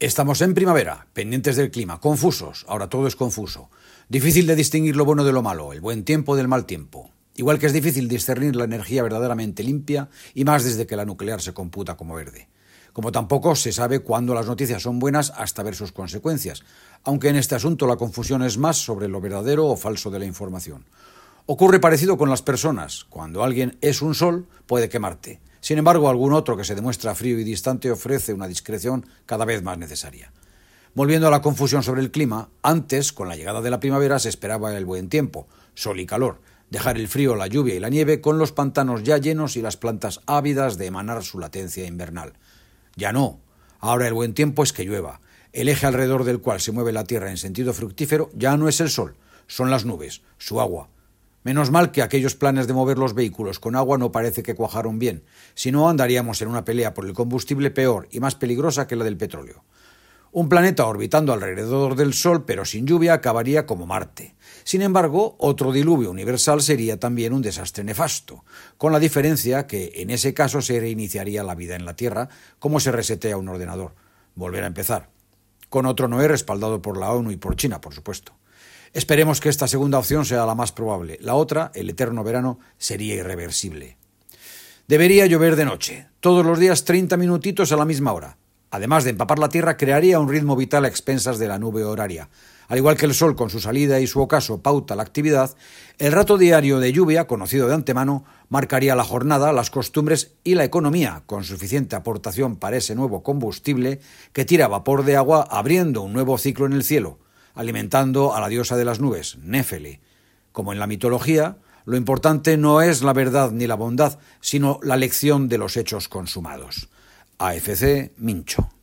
Estamos en primavera, pendientes del clima, confusos, ahora todo es confuso. Difícil de distinguir lo bueno de lo malo, el buen tiempo del mal tiempo. Igual que es difícil discernir la energía verdaderamente limpia, y más desde que la nuclear se computa como verde. Como tampoco se sabe cuándo las noticias son buenas hasta ver sus consecuencias, aunque en este asunto la confusión es más sobre lo verdadero o falso de la información. Ocurre parecido con las personas. Cuando alguien es un sol, puede quemarte. Sin embargo, algún otro que se demuestra frío y distante ofrece una discreción cada vez más necesaria. Volviendo a la confusión sobre el clima, antes, con la llegada de la primavera, se esperaba el buen tiempo, sol y calor, dejar el frío, la lluvia y la nieve con los pantanos ya llenos y las plantas ávidas de emanar su latencia invernal. Ya no. Ahora el buen tiempo es que llueva. El eje alrededor del cual se mueve la Tierra en sentido fructífero ya no es el sol, son las nubes, su agua. Menos mal que aquellos planes de mover los vehículos con agua no parece que cuajaron bien, si no andaríamos en una pelea por el combustible peor y más peligrosa que la del petróleo. Un planeta orbitando alrededor del Sol pero sin lluvia acabaría como Marte. Sin embargo, otro diluvio universal sería también un desastre nefasto, con la diferencia que en ese caso se reiniciaría la vida en la Tierra como se resetea un ordenador. Volver a empezar. Con otro Noé respaldado por la ONU y por China, por supuesto. Esperemos que esta segunda opción sea la más probable. La otra, el eterno verano, sería irreversible. Debería llover de noche, todos los días 30 minutitos a la misma hora. Además de empapar la Tierra, crearía un ritmo vital a expensas de la nube horaria. Al igual que el Sol con su salida y su ocaso pauta la actividad, el rato diario de lluvia, conocido de antemano, marcaría la jornada, las costumbres y la economía, con suficiente aportación para ese nuevo combustible que tira vapor de agua abriendo un nuevo ciclo en el cielo, alimentando a la diosa de las nubes, Néfele. Como en la mitología, lo importante no es la verdad ni la bondad, sino la lección de los hechos consumados. AFC Mincho.